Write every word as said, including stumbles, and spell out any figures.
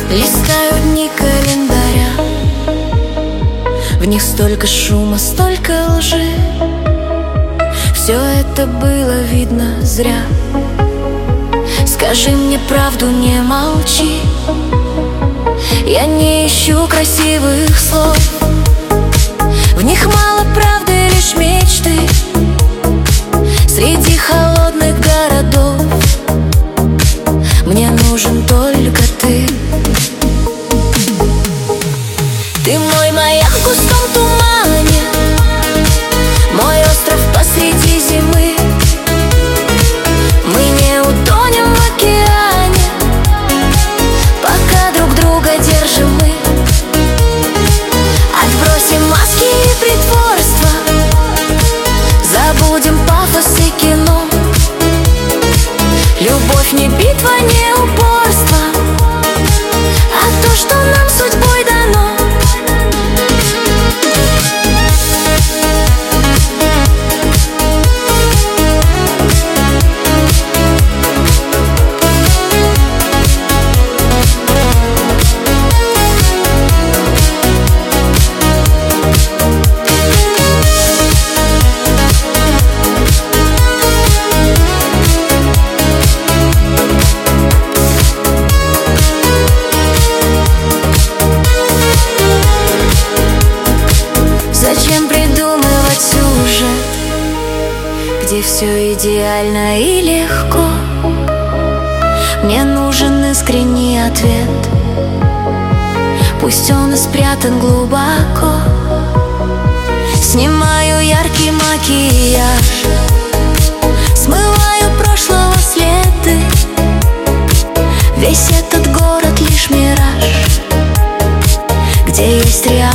Листаю дни календаря, в них столько шума, столько лжи. Все это было видно зря. Скажи мне правду, не молчи. Я не ищу красивых слов, в них мало правды, лишь мечты. Среди холодных городов мне нужен только ты. Ты мой маяк в густом тумане, мой остров посреди зимы. Мы не утонем в океане, пока друг друга держим мы. Отбросим маски и притворства, забудем пафос и кино. Любовь не битва, не упорство, а то, что нам судьбой дано. Зачем придумывать сюжет, где все идеально и легко? Мне нужен искренний ответ, пусть он и спрятан глубоко. Снимаю яркий макияж, смываю прошлого следы. Весь этот город лишь мираж, где есть реальность